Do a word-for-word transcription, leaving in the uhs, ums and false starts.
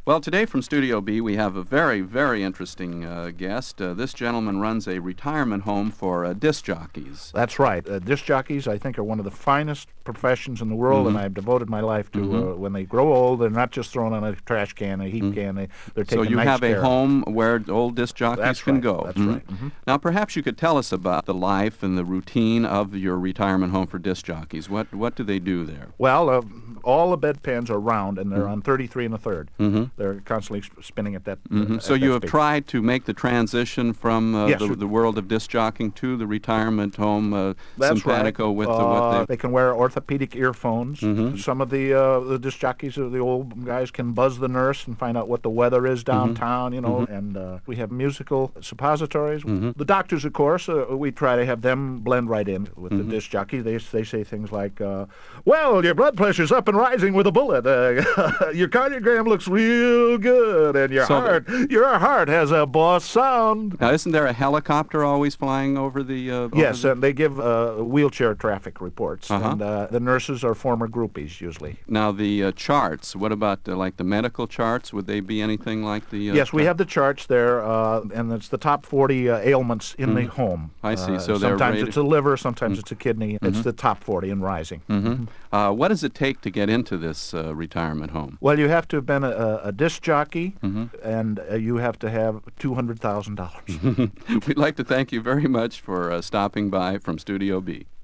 Well, today from Studio B, we have a very, very interesting uh, guest. Uh, this gentleman runs a retirement home for uh, disc jockeys. That's right. Uh, disc jockeys, I think, are one of the finest professions in the world, Mm-hmm. and I've devoted my life to. Mm-hmm. Uh, when they grow old, they're not just thrown on a trash can, a heap Mm-hmm. can. They, they're So taken you nice have a care of. home where old disc jockeys That's can right. go. That's Mhm. right. Mhm. Now, perhaps you could tell us about the life and the routine of your retirement home for disc jockeys. What what do they do there? Well, uh, all the bedpans are round, and they're Mm-hmm. on thirty-three and a third. Mm-hmm. They're constantly sp- spinning at that. Mm-hmm. Uh, So at you that have speed. tried to make the transition from uh, Yes, the, we- the world of disc jockeying to the retirement home uh, That's simpatico right. with uh, the, what they... they can wear orthopedic earphones. Mhm. Some of the uh, the disc jockeys, uh, the old guys, can buzz the nurse and find out what the weather is downtown. You know, and uh, we have musical suppositories. Mhm. The doctors, of course, uh, we try to have them blend right in with Mhm. the disc jockey. They they say things like, uh, "Well, your blood pressure's up and rising with a bullet. Uh, your cardiogram looks real good, and your So the- heart your heart has a boss sound." Now, isn't there a helicopter always flying over the... Uh, over Yes, the- and they give uh, wheelchair traffic reports, Uh-huh. and uh, the nurses are former groupies usually. Now, the uh, charts, what about uh, like the medical charts? Would they be anything like the... Uh, Yes, we have the charts there, uh, and it's the top forty uh, ailments in the home. I see, Uh, so they're sometimes rated- it's a liver, sometimes it's a kidney. It's the top forty and rising. Mm-hmm. Uh, what does it take to get into this uh, retirement home? Well, you have to have been a, a disc jockey, Mhm. and uh, you have to have two hundred thousand dollars. We'd like to thank you very much for uh, stopping by from Studio B.